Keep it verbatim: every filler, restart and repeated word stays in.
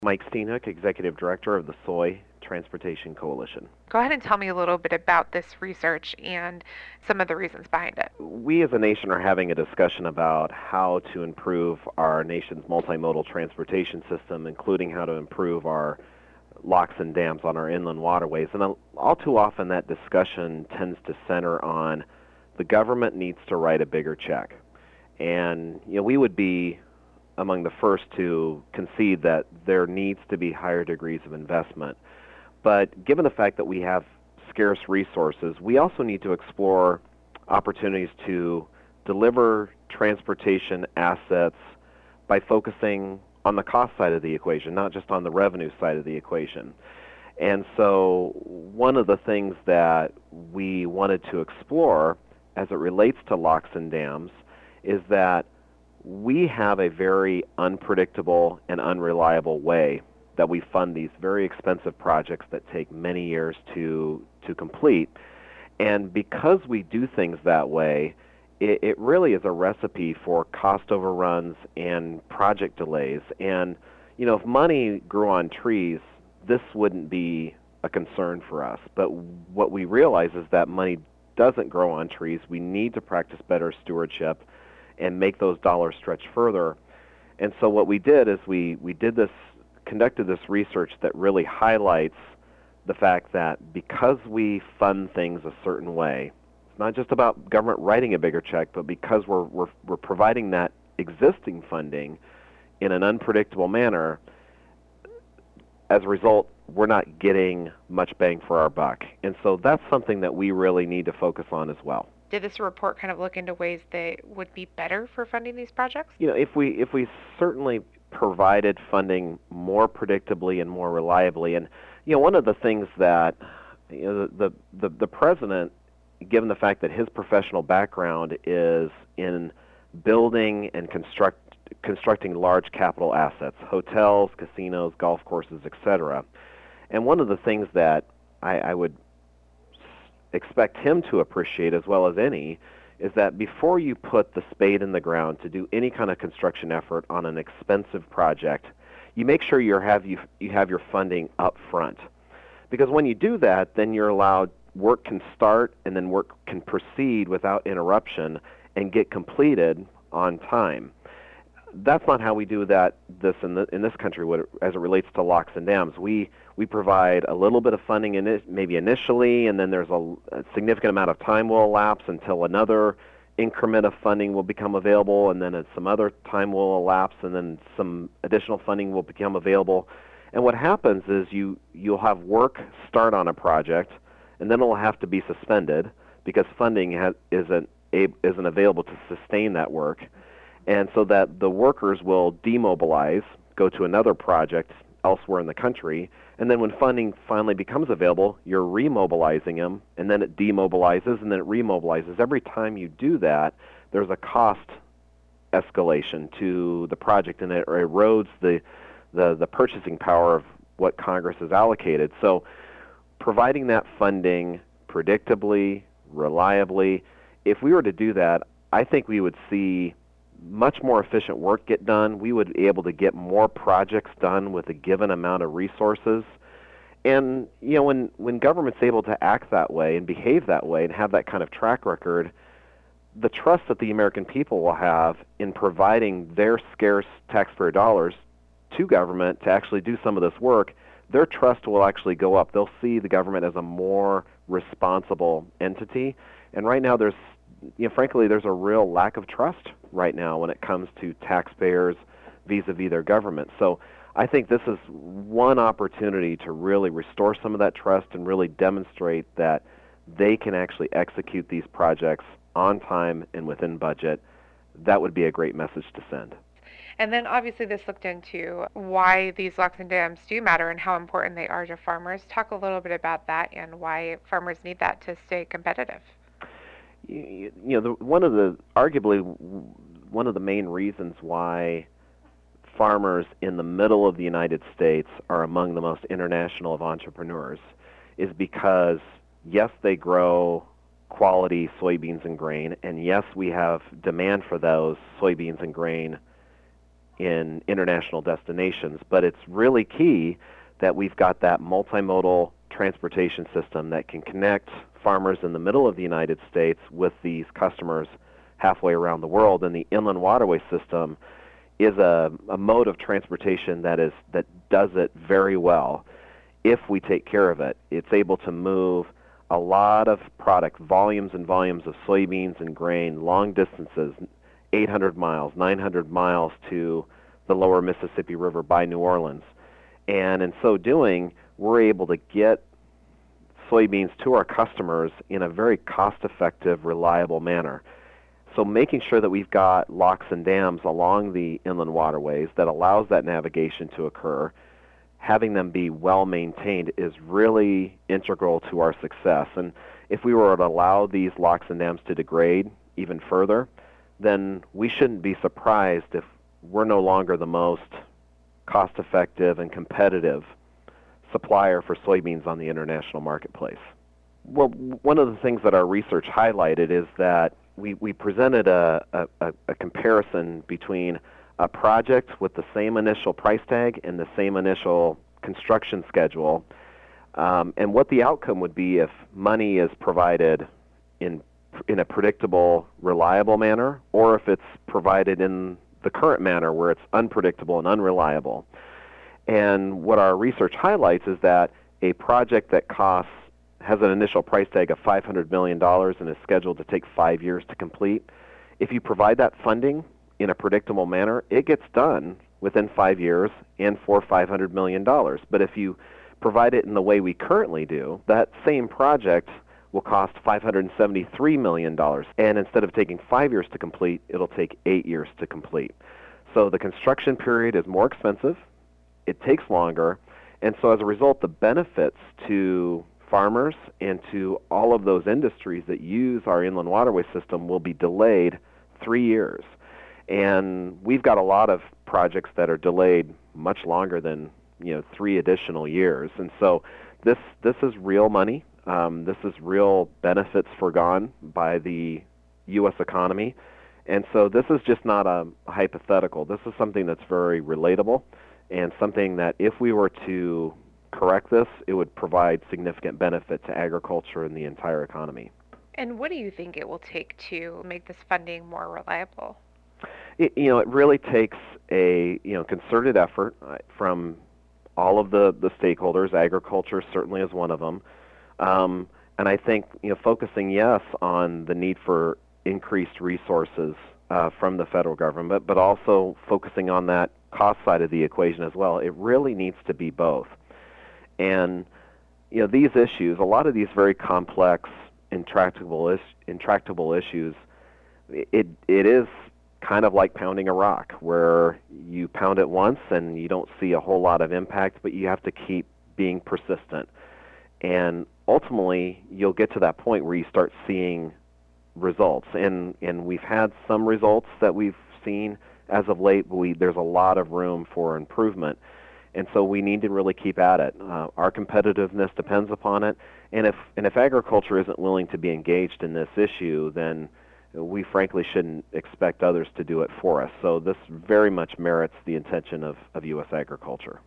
Mike Steenhoek, Executive Director of the Soy Transportation Coalition. Go ahead and tell me a little bit about this research and some of the reasons behind it. We as a nation are having a discussion about how to improve our nation's multimodal transportation system, including how to improve our locks and dams on our inland waterways. And all too often that discussion tends to center on the government needs to write a bigger check. And you know, we would be among the first to concede that there needs to be higher degrees of investment. But given the fact that we have scarce resources, we also need to explore opportunities to deliver transportation assets by focusing on the cost side of the equation, not just on the revenue side of the equation. And so one of the things that we wanted to explore as it relates to locks and dams is that we have a very unpredictable and unreliable way that we fund these very expensive projects that take many years to to complete. And because we do things that way, it, it really is a recipe for cost overruns and project delays. And, you know, if money grew on trees, this wouldn't be a concern for us. But what we realize is that money doesn't grow on trees. We need to practice better stewardship and make those dollars stretch further. And so what we did is we, we did this, conducted this research that really highlights the fact that because we fund things a certain way, it's not just about government writing a bigger check, but because we're, we're, we're providing that existing funding in an unpredictable manner, as a result, we're not getting much bang for our buck. And so that's something that we really need to focus on as well. Did this report kind of look into ways that would be better for funding these projects? You know, if we if we certainly provided funding more predictably and more reliably, and you know, one of the things that you know the the, the president, given the fact that his professional background is in building and construct constructing large capital assets, hotels, casinos, golf courses, et cetera. And one of the things that I, I would expect him to appreciate as well as any is that before you put the spade in the ground to do any kind of construction effort on an expensive project, you make sure you have you, you have your funding up front. Because when you do that, then you're allowed, work can start and then work can proceed without interruption and get completed on time. That's not how we do that this in, the, in this country as it relates to locks and dams. We we provide a little bit of funding in it, maybe initially, and then there's a, a significant amount of time will elapse until another increment of funding will become available, and then some other time will elapse, and then some additional funding will become available. And what happens is you you'll have work start on a project, and then it'll have to be suspended because funding ha- isn't isn't available to sustain that work. And so that the workers will demobilize, go to another project elsewhere in the country, and then when funding finally becomes available, you're remobilizing them, and then it demobilizes, and then it remobilizes. Every time you do that, there's a cost escalation to the project, and it erodes the, the, the purchasing power of what Congress has allocated. So providing that funding predictably, reliably, if we were to do that, I think we would see much more efficient work get done. We would be able to get more projects done with a given amount of resources. And, you know, when, when government's able to act that way and behave that way and have that kind of track record, the trust that the American people will have in providing their scarce taxpayer dollars to government to actually do some of this work, their trust will actually go up. They'll see the government as a more responsible entity. And right now there's, you know, frankly, there's a real lack of trust right now when it comes to taxpayers vis-a-vis their government. So I think this is one opportunity to really restore some of that trust and really demonstrate that they can actually execute these projects on time and within budget. That would be a great message to send. And then obviously this looked into why these locks and dams do matter and how important they are to farmers. Talk a little bit about that and why farmers need that to stay competitive. You, you know, the, one of the, arguably, one of the main reasons why farmers in the middle of the United States are among the most international of entrepreneurs is because, yes, they grow quality soybeans and grain, and yes, we have demand for those soybeans and grain in international destinations. But it's really key that we've got that multimodal transportation system that can connect farmers in the middle of the United States with these customers halfway around the world. And the inland waterway system is a, a mode of transportation that is that does it very well if we take care of it. It's able to move a lot of product, volumes and volumes of soybeans and grain, long distances, eight hundred miles, nine hundred miles to the lower Mississippi River by New Orleans. And in so doing, we're able to get soybeans to our customers in a very cost-effective, reliable manner. So making sure that we've got locks and dams along the inland waterways that allows that navigation to occur, having them be well maintained, is really integral to our success. And if we were to allow these locks and dams to degrade even further, then we shouldn't be surprised if we're no longer the most cost-effective and competitive supplier for soybeans on the international marketplace. Well, one of the things that our research highlighted is that we, we presented a, a, a comparison between a project with the same initial price tag and the same initial construction schedule, um, and what the outcome would be if money is provided in in a predictable, reliable manner, or if it's provided in the current manner where it's unpredictable and unreliable. And what our research highlights is that a project that costs has an initial price tag of five hundred million dollars and is scheduled to take five years to complete, if you provide that funding in a predictable manner, it gets done within five years and for five hundred million dollars. But if you provide it in the way we currently do, that same project will cost five hundred seventy-three million dollars. And instead of taking five years to complete, it'll take eight years to complete. So the construction period is more expensive, it takes longer, and so as a result, the benefits to farmers and to all of those industries that use our inland waterway system will be delayed three years. And we've got a lot of projects that are delayed much longer than, you know, three additional years. And so this this is real money. Um, this is real benefits forgone by the U S economy. And so this is just not a hypothetical. This is something that's very relatable and something that if we were to correct this, it would provide significant benefit to agriculture and the entire economy. And what do you think it will take to make this funding more reliable? It, you know, it really takes a you know concerted effort uh, from all of the, the stakeholders. Agriculture certainly is one of them. Um, and I think you know focusing, yes, on the need for increased resources uh, from the federal government, but also focusing on that cost side of the equation as well. It really needs to be both. And you know these issues, a lot of these very complex, intractable, is, intractable issues, it it is kind of like pounding a rock, where you pound it once and you don't see a whole lot of impact, but you have to keep being persistent. And ultimately, you'll get to that point where you start seeing results. And and we've had some results that we've seen as of late, but we, there's a lot of room for improvement. And so we need to really keep at it. Uh, our competitiveness depends upon it. And if and if agriculture isn't willing to be engaged in this issue, then we frankly shouldn't expect others to do it for us. So this very much merits the attention of, of U S agriculture.